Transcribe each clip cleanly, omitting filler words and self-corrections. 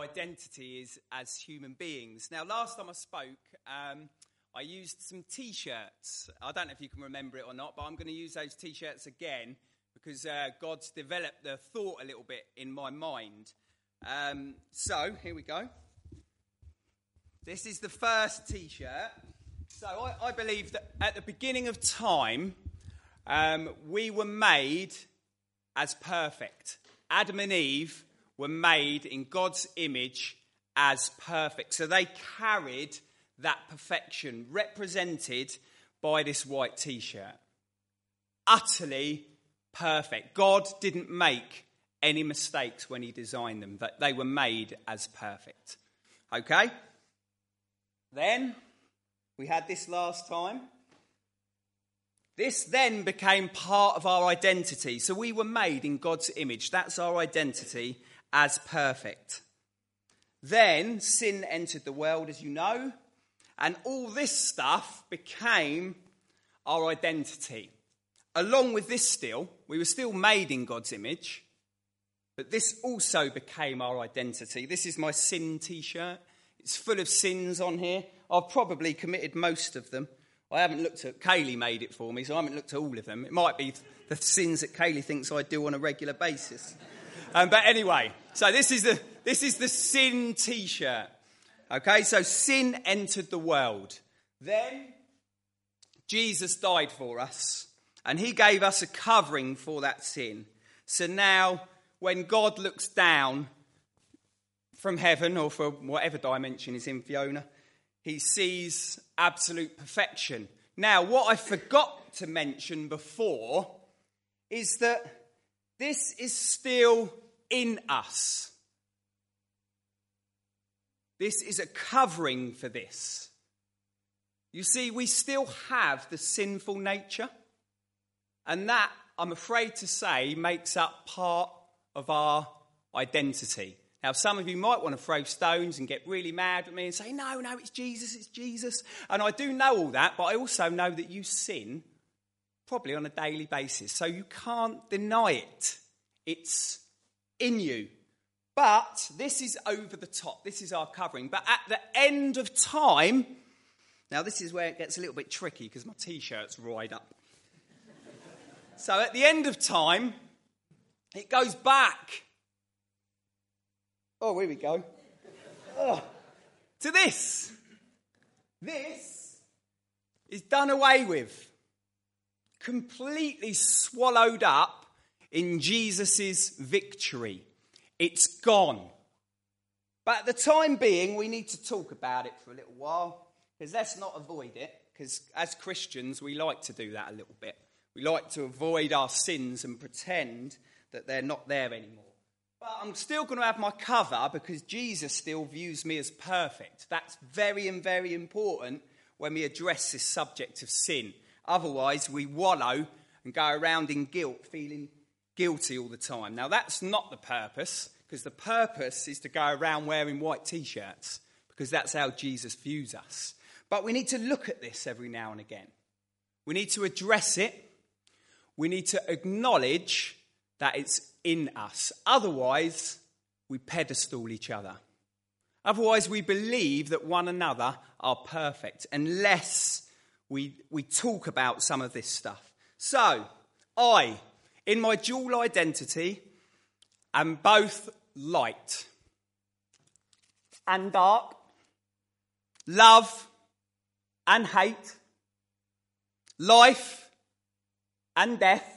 identity is as human beings. Now, last time I spoke, I used some T-shirts. I don't know if you can remember it or not, but I'm going to use those T-shirts again because God's developed the thought a little bit in my mind. So, here we go. This is the first T-shirt. So, I believe that at the beginning of time, we were made as perfect. Adam and Eve were made in God's image as perfect. So they carried that perfection, represented by this white T-shirt. Utterly perfect. God didn't make any mistakes when he designed them. That they were made as perfect. Okay? Then, we had this last time. This then became part of our identity. So we were made in God's image. That's our identity as perfect. Then sin entered the world, as you know, and all this stuff became our identity. Along with this still, we were still made in God's image, but this also became our identity. This is my sin T-shirt. It's full of sins on here. I've probably committed most of them. I haven't looked at, Kaylee made it for me, so I haven't looked at all of them. It might be the sins that Kaylee thinks I do on a regular basis. But anyway, so this is the sin T-shirt. Okay, so sin entered the world. Then Jesus died for us, and he gave us a covering for that sin. So now, when God looks down from heaven, or from whatever dimension is in Fiona, he sees absolute perfection. Now, what I forgot to mention before is that this is still in us. This is a covering for this. You see, we still have the sinful nature, and that, I'm afraid to say, makes up part of our identity. Now, some of you might want to throw stones and get really mad at me and say, no, it's Jesus. And I do know all that, but I also know that you sin probably on a daily basis. So you can't deny it. It's in you. But this is over the top. This is our covering. But at the end of time, now this is where it gets a little bit tricky because my T-shirt's right up. So at the end of time, it goes back. Oh, here we go. To this. This is done away with. Completely swallowed up in Jesus' victory. It's gone. But at the time being, we need to talk about it for a little while. Because let's not avoid it. Because as Christians, we like to do that a little bit. We like to avoid our sins and pretend that they're not there anymore. But I'm still going to have my cover because Jesus still views me as perfect. That's very and very important when we address this subject of sin. Otherwise, we wallow and go around in guilt, feeling guilty all the time. Now, that's not the purpose, because the purpose is to go around wearing white T-shirts, because that's how Jesus views us. But we need to look at this every now and again. We need to address it. We need to acknowledge that it's in us. Otherwise, we pedestal each other. Otherwise, we believe that one another are perfect, unless we talk about some of this stuff. So, in my dual identity, am both light and dark, love and hate, life and death,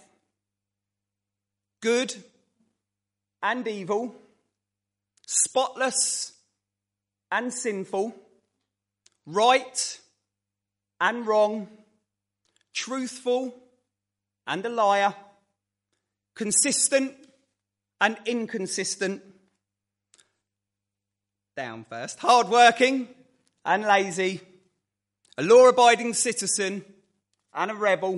good and evil, spotless and sinful, right and wrong, truthful and a liar, consistent and inconsistent, down first, hardworking and lazy, a law-abiding citizen and a rebel,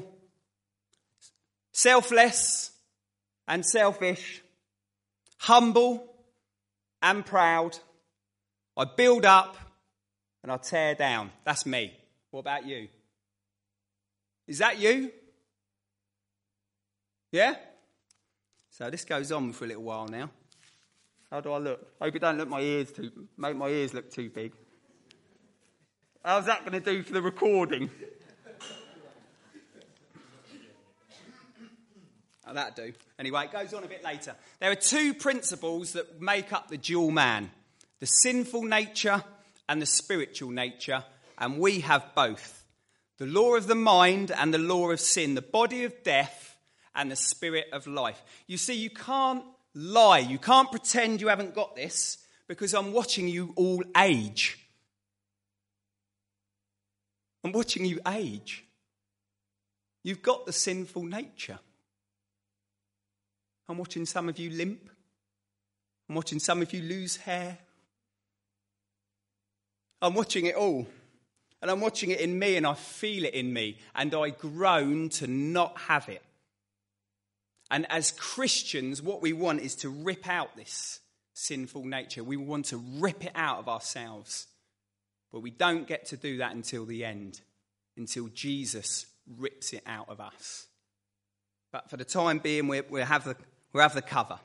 selfless and selfish, humble and proud. I build up and I tear down. That's me. What about you? Is that you? Yeah? So this goes on for a little while now. How do I look? Hope it don't make my ears look too big. How's that going to do for the recording? Oh, that'll do. Anyway, it goes on a bit later. There are two principles that make up the dual man: the sinful nature and the spiritual nature, and we have both. The law of the mind and the law of sin, the body of death and the spirit of life. You see, you can't lie. You can't pretend you haven't got this, because I'm watching you all age. I'm watching you age. You've got the sinful nature. I'm watching some of you limp. I'm watching some of you lose hair. I'm watching it all. And I'm watching it in me, and I feel it in me. And I groan to not have it. And as Christians, what we want is to rip out this sinful nature. We want to rip it out of ourselves. But we don't get to do that until the end, until Jesus rips it out of us. But for the time being, we'll have the cover.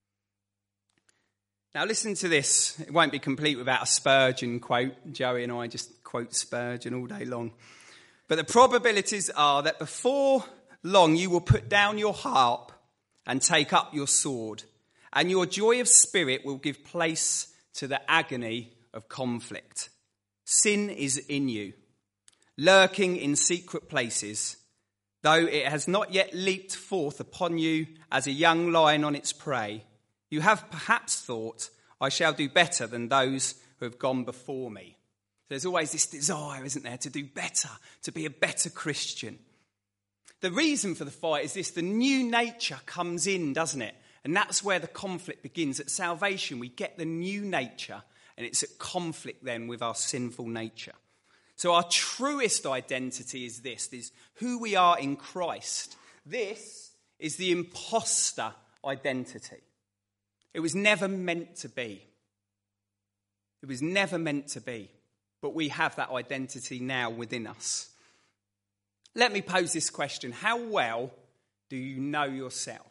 Now listen to this. It won't be complete without a Spurgeon quote. Joey and I just quote Spurgeon all day long. But the probabilities are that before long you will put down your harp and take up your sword, and your joy of spirit will give place to the agony of conflict. Sin is in you, lurking in secret places, though it has not yet leaped forth upon you as a young lion on its prey. You have perhaps thought, I shall do better than those who have gone before me. There's always this desire, isn't there, to do better, to be a better Christian. The reason for the fight is this: the new nature comes in, doesn't it? And that's where the conflict begins. At salvation, we get the new nature, and it's at conflict then with our sinful nature. So our truest identity is this: is who we are in Christ. This is the imposter identity. It was never meant to be. It was never meant to be. But we have that identity now within us. Let me pose this question: how well do you know yourself?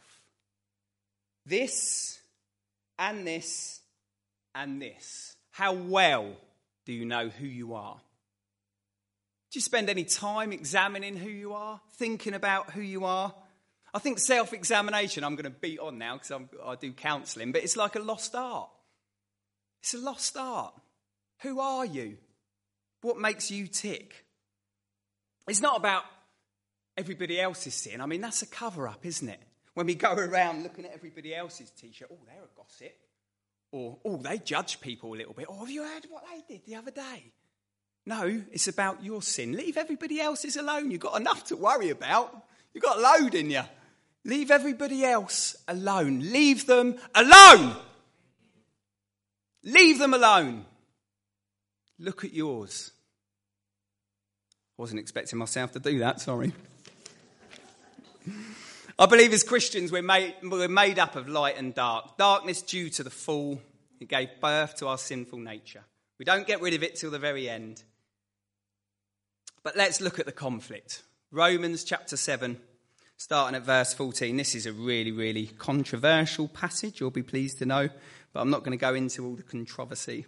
This and this and this. How well do you know who you are? Do you spend any time examining who you are, thinking about who you are? I think self-examination, I'm going to beat on now because I do counselling, but it's like a lost art. It's a lost art. Who are you? What makes you tick? It's not about everybody else's sin. I mean, that's a cover-up, isn't it? When we go around looking at everybody else's T-shirt, oh, they're a gossip. Or, oh, they judge people a little bit. Oh, have you heard what they did the other day? No, it's about your sin. Leave everybody else's alone. You've got enough to worry about. You've got a load in you. Leave everybody else alone. Leave them alone. Leave them alone. Look at yours. Wasn't expecting myself to do that, sorry. I believe as Christians we're made up of light and dark. Darkness due to the fall. It gave birth to our sinful nature. We don't get rid of it till the very end. But let's look at the conflict. Romans chapter 7, starting at verse 14. This is a really, really controversial passage, you'll be pleased to know. But I'm not going to go into all the controversy.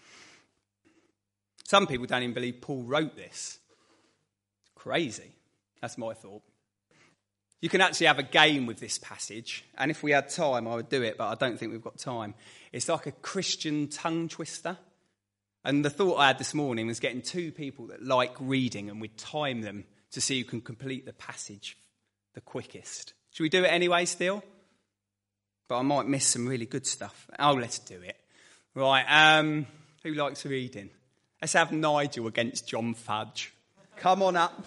Some people don't even believe Paul wrote this. Crazy. That's my thought. You can actually have a game with this passage, and if we had time, I would do it, but I don't think we've got time. It's like a Christian tongue twister. And the thought I had this morning was getting two people that like reading, and we'd time them to see who can complete the passage the quickest. Should we do it anyway still? But I might miss some really good stuff. Oh, let's do it. Right, who likes reading? Let's have Nigel against John Fudge. Come on up.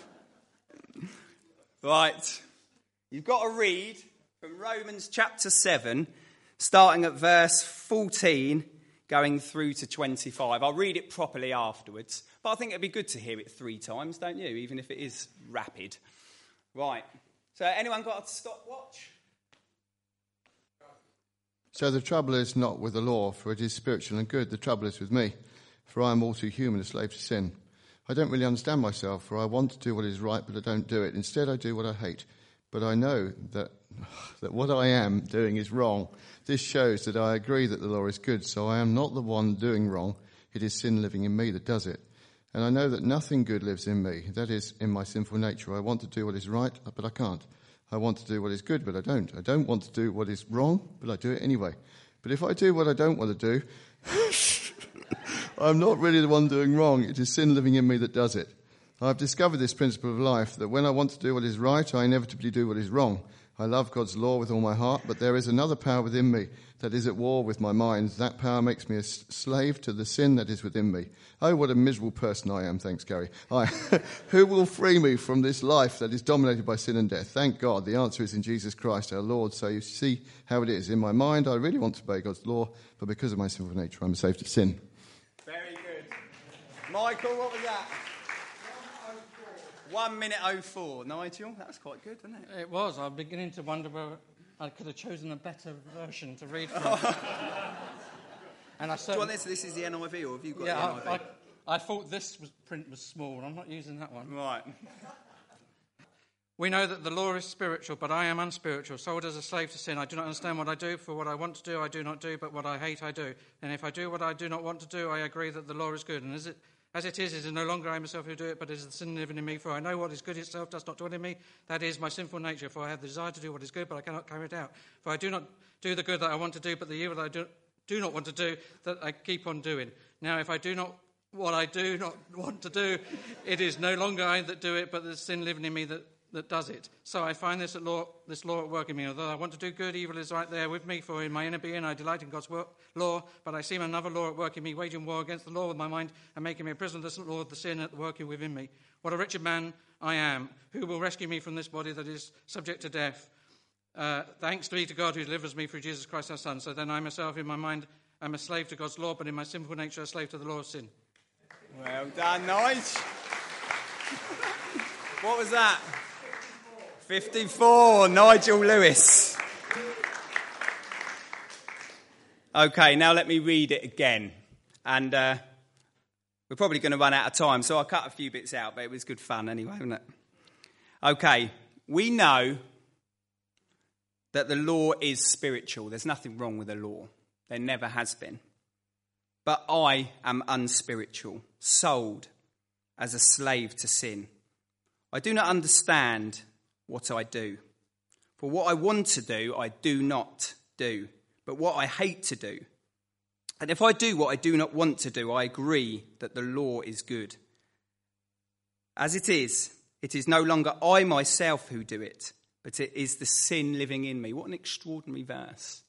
Right. You've got to read from Romans chapter 7, starting at verse 14, going through to 25. I'll read it properly afterwards, but I think it'd be good to hear it 3 times, don't you? Even if it is rapid. Right. So anyone got a stopwatch? So the trouble is not with the law, for it is spiritual and good. The trouble is with me, for I am all too human, a slave to sin. I don't really understand myself, for I want to do what is right, but I don't do it. Instead, I do what I hate. But I know that that what I am doing is wrong. This shows that I agree that the law is good, so I am not the one doing wrong. It is sin living in me that does it. And I know that nothing good lives in me, that is, in my sinful nature. I want to do what is right, but I can't. I want to do what is good, but I don't. I don't want to do what is wrong, but I do it anyway. But if I do what I don't want to do, I'm not really the one doing wrong. It is sin living in me that does it. I've discovered this principle of life, that when I want to do what is right, I inevitably do what is wrong. I love God's law with all my heart, but there is another power within me that is at war with my mind. That power makes me a slave to the sin that is within me. Oh, what a miserable person I am, thanks, Gary. Who will free me from this life that is dominated by sin and death? Thank God, the answer is in Jesus Christ, our Lord. So you see how it is. In my mind, I really want to obey God's law, but because of my sinful nature, I'm a slave to sin. Very good. Michael, what was that? 1 minute 04. Nigel, that was quite good, wasn't it? It was. I'm beginning to wonder whether I could have chosen a better version to read from. And I Do you want this? This is the NIV, or have you got the NIV? I thought print was small, and I'm not using that one. Right. We know that the law is spiritual, but I am unspiritual, sold as a slave to sin. I do not understand what I do, for what I want to do I do not do, but what I hate I do. And if I do what I do not want to do, I agree that the law is good. And as it is no longer I myself who do it, but it is the sin living in me. For I know what is good itself does not dwell in me. That is my sinful nature. For I have the desire to do what is good, but I cannot carry it out. For I do not do the good that I want to do, but the evil that I do not want to do, that I keep on doing. Now, if I do not what I do not want to do, it is no longer I that do it, but the sin living in me that does it. So I find this law at work in me. Although I want to do good, evil is right there with me, for in my inner being I delight in God's law, but I see another law at work in me, waging war against the law with my mind and making me a prisoner of the law of the sin at working within me. What a wretched man I am. Who will rescue me from this body that is subject to death? Thanks be to God who delivers me through Jesus Christ our Son. So then I myself in my mind am a slave to God's law, but in my sinful nature a slave to the law of sin. Well done, Nige. What was that? 54, Nigel Lewis. Okay, now let me read it again. And we're probably going to run out of time, so I'll cut a few bits out, but it was good fun anyway, wasn't it? Okay, we know that the law is spiritual. There's nothing wrong with the law. There never has been. But I am unspiritual, sold as a slave to sin. I do not understand what I do. For what I want to do, I do not do, but what I hate to do. And if I do what I do not want to do, I agree that the law is good. As it is no longer I myself who do it, but it is the sin living in me. What an extraordinary verse.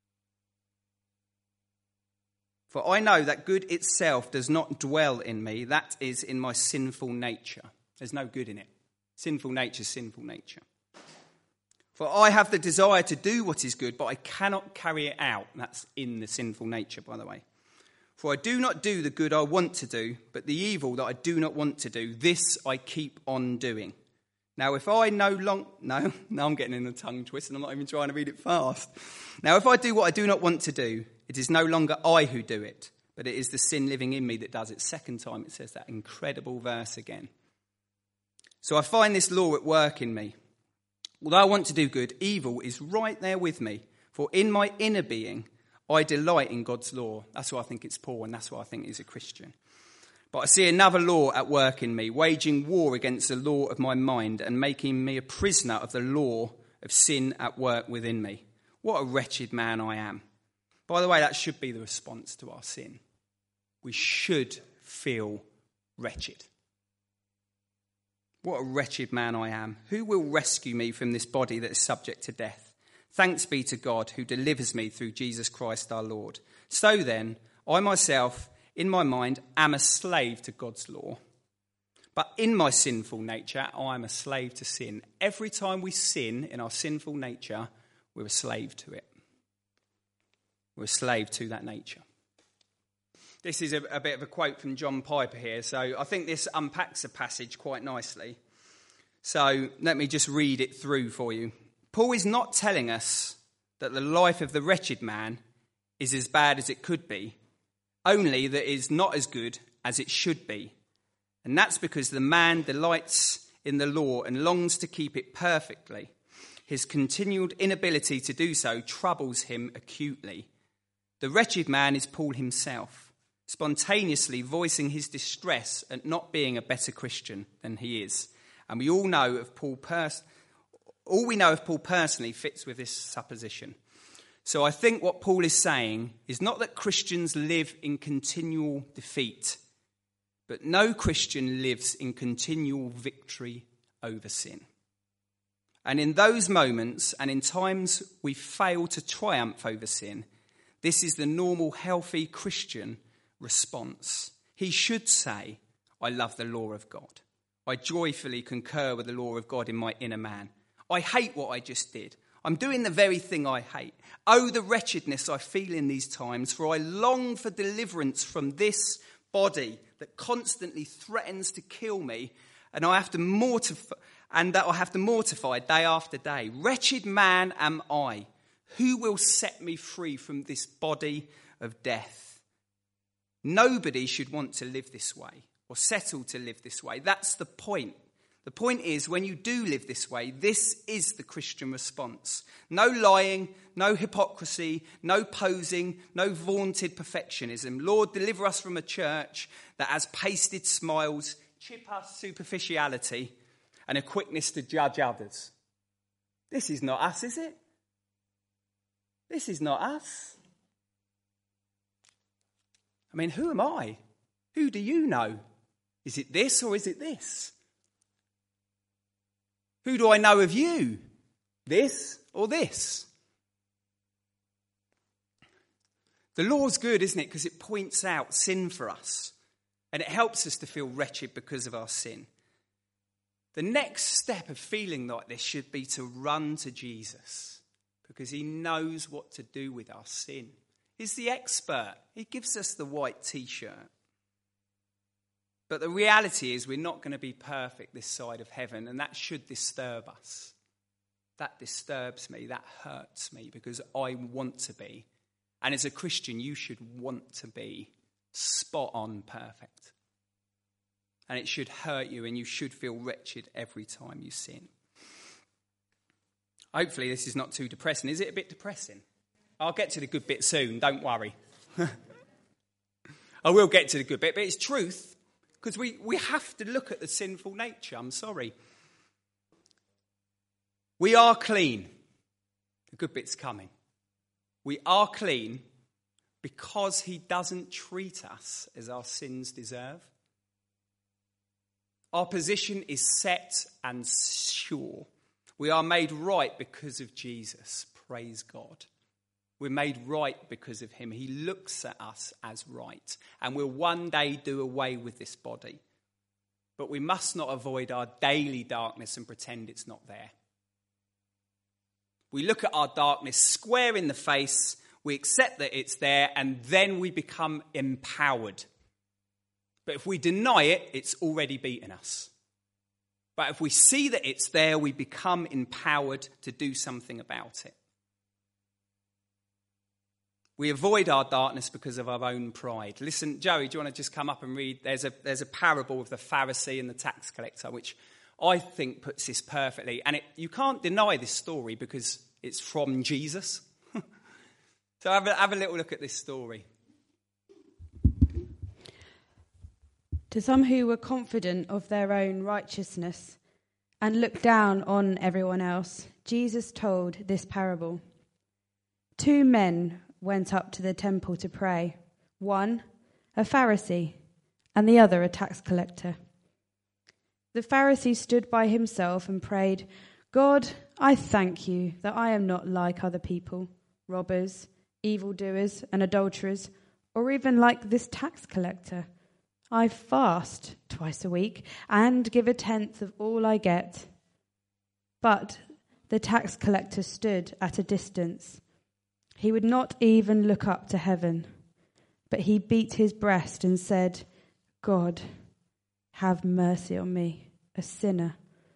For I know that good itself does not dwell in me, that is, in my sinful nature. There's no good in it. Sinful nature, sinful nature. For I have the desire to do what is good, but I cannot carry it out. That's in the sinful nature, by the way. For I do not do the good I want to do, but the evil that I do not want to do, this I keep on doing. Now, if I now I'm getting in a tongue twist and I'm not even trying to read it fast. Now, if I do what I do not want to do, it is no longer I who do it, but it is the sin living in me that does it. Second time it says that incredible verse again. So I find this law at work in me. Although I want to do good, evil is right there with me. For in my inner being, I delight in God's law. That's why I think it's Paul, and that's why I think he's a Christian. But I see another law at work in me, waging war against the law of my mind and making me a prisoner of the law of sin at work within me. What a wretched man I am. By the way, that should be the response to our sin. We should feel wretched. What a wretched man I am. Who will rescue me from this body that is subject to death? Thanks be to God who delivers me through Jesus Christ our Lord. So then, I myself, in my mind, am a slave to God's law. But in my sinful nature, I am a slave to sin. Every time we sin in our sinful nature, we're a slave to it. We're a slave to that nature. This is a bit of a quote from John Piper here, so I think this unpacks the passage quite nicely. So let me just read it through for you. Paul is not telling us that the life of the wretched man is as bad as it could be, only that it is not as good as it should be. And that's because the man delights in the law and longs to keep it perfectly. His continued inability to do so troubles him acutely. The wretched man is Paul himself, spontaneously voicing his distress at not being a better Christian than he is. And we all know of Paul all we know of Paul personally fits with this supposition. So I think what Paul is saying is not that Christians live in continual defeat, but no Christian lives in continual victory over sin. And in those moments and in times we fail to triumph over sin, this is the normal, healthy Christian response. He should say, I love the law of God. I joyfully concur with the law of God in my inner man. I hate what I just did. I'm doing the very thing I hate. Oh, the wretchedness I feel in these times, for I long for deliverance from this body that constantly threatens to kill me, and I have to mortify day after day. Wretched man am I. Who will set me free from this body of death? Nobody should want to live this way or settle to live this way. That's the point. The point is, when you do live this way, this is the Christian response. No lying, no hypocrisy, no posing, no vaunted perfectionism. Lord, deliver us from a church that has pasted smiles, chip-us superficiality, and a quickness to judge others. This is not us, is it? This is not us. I mean, who am I? Who do you know? Is it this or is it this? Who do I know of you? This or this? The law's good, isn't it? Because it points out sin for us. And it helps us to feel wretched because of our sin. The next step of feeling like this should be to run to Jesus. Because he knows what to do with our sin. He's the expert. He gives us the white t-shirt. But the reality is we're not going to be perfect this side of heaven, and that should disturb us. That disturbs me, that hurts me, because I want to be. And as a Christian, you should want to be spot on perfect. And it should hurt you, and you should feel wretched every time you sin. Hopefully this is not too depressing. Is it a bit depressing? I'll get to the good bit soon, don't worry. I will get to the good bit, but it's truth. Because we have to look at the sinful nature. I'm sorry. We are clean. The good bit's coming. We are clean because he doesn't treat us as our sins deserve. Our position is set and sure. We are made right because of Jesus. Praise God. We're made right because of him. He looks at us as right. And we'll one day do away with this body. But we must not avoid our daily darkness and pretend it's not there. We look at our darkness square in the face, we accept that it's there, and then we become empowered. But if we deny it, it's already beaten us. But if we see that it's there, we become empowered to do something about it. We avoid our darkness because of our own pride. Listen, Joey, do you want to just come up and read? There's a parable of the Pharisee and the tax collector, which I think puts this perfectly. And you can't deny this story because it's from Jesus. So have a little look at this story. To some who were confident of their own righteousness and looked down on everyone else, Jesus told this parable. 2 men went up to the temple to pray, one a Pharisee and the other a tax collector. The Pharisee stood by himself and prayed, God, I thank you that I am not like other people, robbers, evildoers and adulterers, or even like this tax collector. I fast twice a week and give 1/10 of all I get. But the tax collector stood at a distance. He would not even look up to heaven, but he beat his breast and said, God, have mercy on me, a sinner.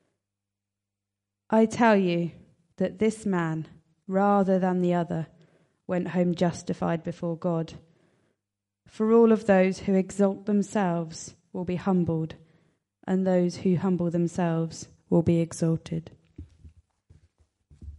I tell you that this man, rather than the other, went home justified before God. For all of those who exalt themselves will be humbled, and those who humble themselves will be exalted.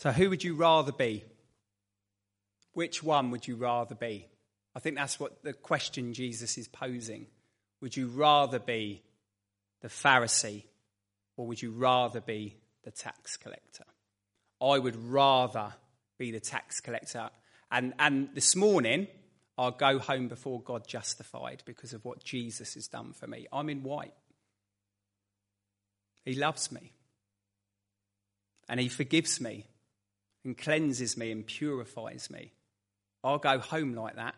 So who would you rather be? Which one would you rather be? I think that's what the question Jesus is posing. Would you rather be the Pharisee, or would you rather be the tax collector? I would rather be the tax collector. And this morning, I'll go home before God justified because of what Jesus has done for me. I'm in white. He loves me. And he forgives me and cleanses me and purifies me. I'll go home like that.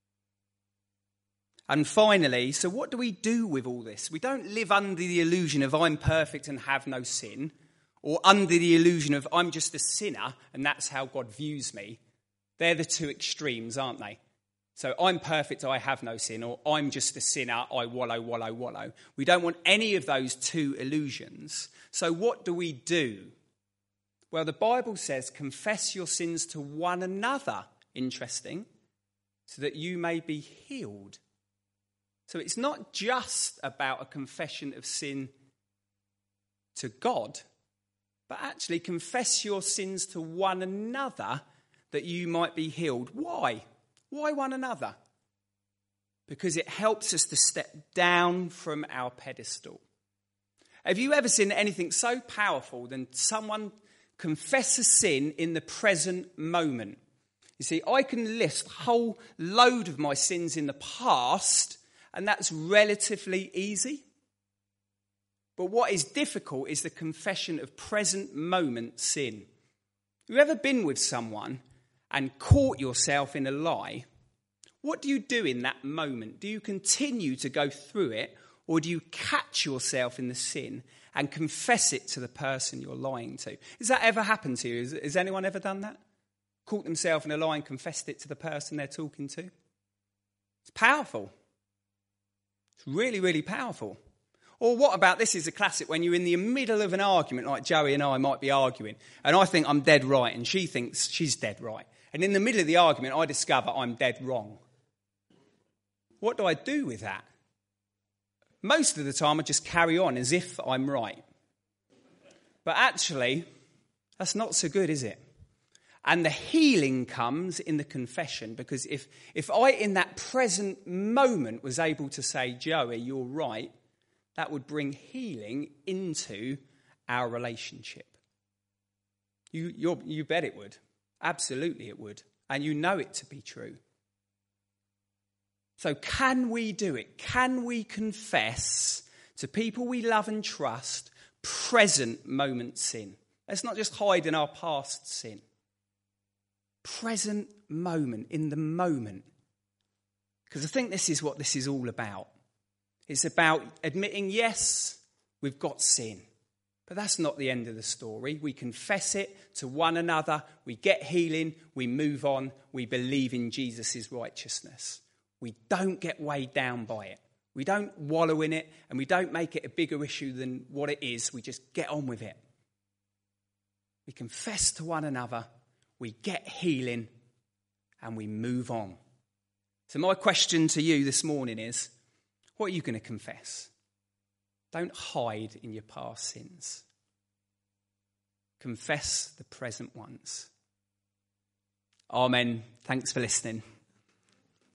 And finally, so what do we do with all this? We don't live under the illusion of I'm perfect and have no sin, or under the illusion of I'm just a sinner and that's how God views me. They're the two extremes, aren't they? So I'm perfect, I have no sin, or I'm just a sinner, I wallow. We don't want any of those two illusions. So what do we do? Well, the Bible says, confess your sins to one another, interesting, so that you may be healed. So it's not just about a confession of sin to God, but actually confess your sins to one another that you might be healed. Why? Why one another? Because it helps us to step down from our pedestal. Have you ever seen anything so powerful than someone confess a sin in the present moment? You see, I can list a whole load of my sins in the past, and that's relatively easy. But what is difficult is the confession of present moment sin. Have you ever been with someone and caught yourself in a lie? What do you do in that moment? Do you continue to go through it, or do you catch yourself in the sin and confess it to the person you're lying to? Has that ever happened to you? Has anyone ever done that? Caught themselves in a lie and confessed it to the person they're talking to? It's powerful. It's really, really powerful. Or what about, this is a classic, when you're in the middle of an argument, like Joey and I might be arguing, and I think I'm dead right, and she thinks she's dead right. And in the middle of the argument, I discover I'm dead wrong. What do I do with that? Most of the time, I just carry on as if I'm right. But actually, that's not so good, is it? And the healing comes in the confession, because if I, in that present moment, was able to say, Joey, you're right, that would bring healing into our relationship. You bet it would. Absolutely it would. And you know it to be true. So can we do it? Can we confess to people we love and trust present moment sin? Let's not just hide in our past sin. Present moment, in the moment. Because I think this is what this is all about. It's about admitting, yes, we've got sin. But that's not the end of the story. We confess it to one another. We get healing. We move on. We believe in Jesus' righteousness. We don't get weighed down by it. We don't wallow in it, and we don't make it a bigger issue than what it is. We just get on with it. We confess to one another. We get healing, and we move on. So my question to you this morning is, what are you going to confess? Don't hide in your past sins. Confess the present ones. Amen. Thanks for listening.